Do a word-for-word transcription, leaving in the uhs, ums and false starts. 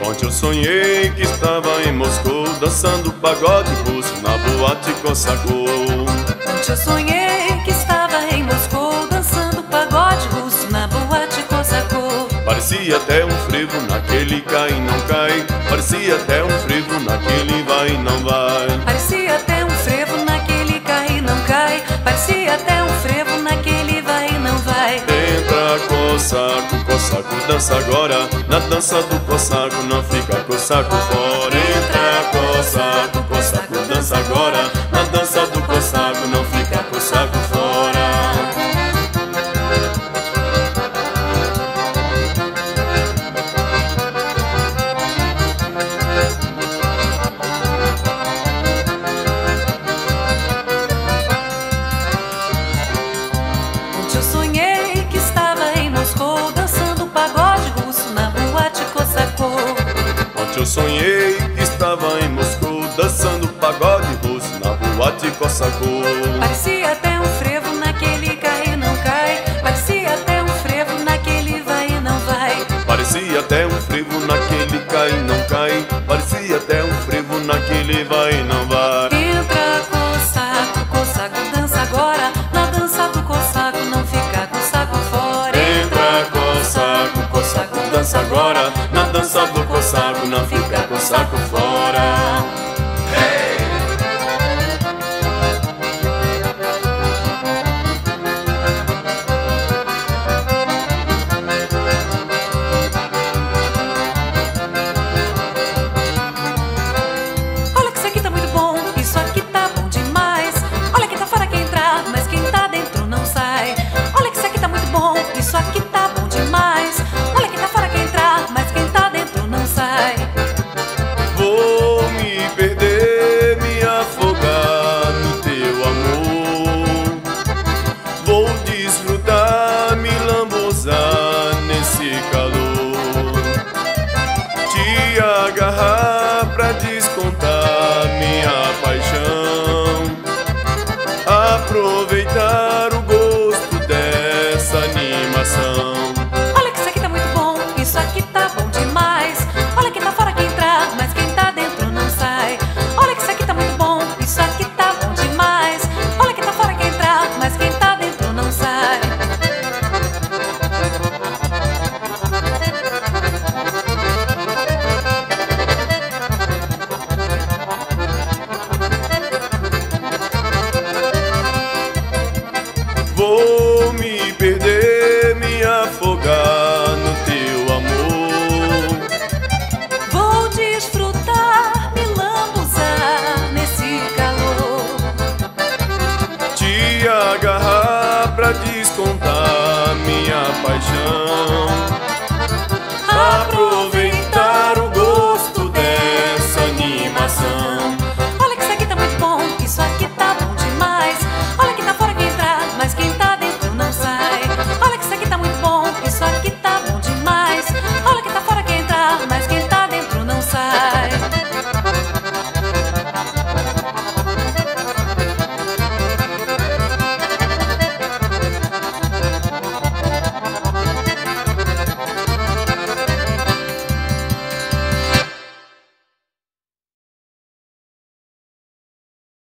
Ontem eu sonhei que estava em Moscou, dançando pagode russo na boate Kossakó. Ontem eu sonhei que estava em Moscou, dançando pagode russo na boate Kossakó. Parecia até um frevo naquele cai e não cai, parecia até um frevo naquele vai e não vai. Parecia até um frevo naquele cai e não cai, parecia até um frevo naquele vai e não vai. Entra Kossaко, Kossaco, dança agora, na dança do Kossaco, não fica Kossaco fora. Entra Kossaco, Kossaco, dança agora, na dança do Kossaco, não fica Kossaco fora. Ontem eu sonhei que estava em Moscou, dançando pagode russo na boate Kossakó. Ontem eu sonhei que estava em Moscou, dançando pagode russo na boate Kossakó. Parecia até um frevo naquele cai e não cai, parecia até um frevo naquele vai e não vai. Parecia até um frevo naquele cai e não cai, parecia até um frevo naquele vai e não vai. Entra Kossaco, Kossaco, dança agora, na dança do Kossaco, não fica Kossaco fora. Entra Kossaco, Kossaco, dança agora, na dança do Kossaco, não fica Kossaco fora. Olha que isso aqui tá muito bom, isso aqui tá bom demais. Olha quem tá fora quer entrar, mas quem tá dentro não sai. Olha que isso aqui tá muito bom, isso aqui tá bom demais. Olha quem tá fora quer entrar, mas quem tá dentro não sai. Vou me perder, me afogar no teu amor. Vou desfrutar, me lambuzar nesse calor. Te agarrar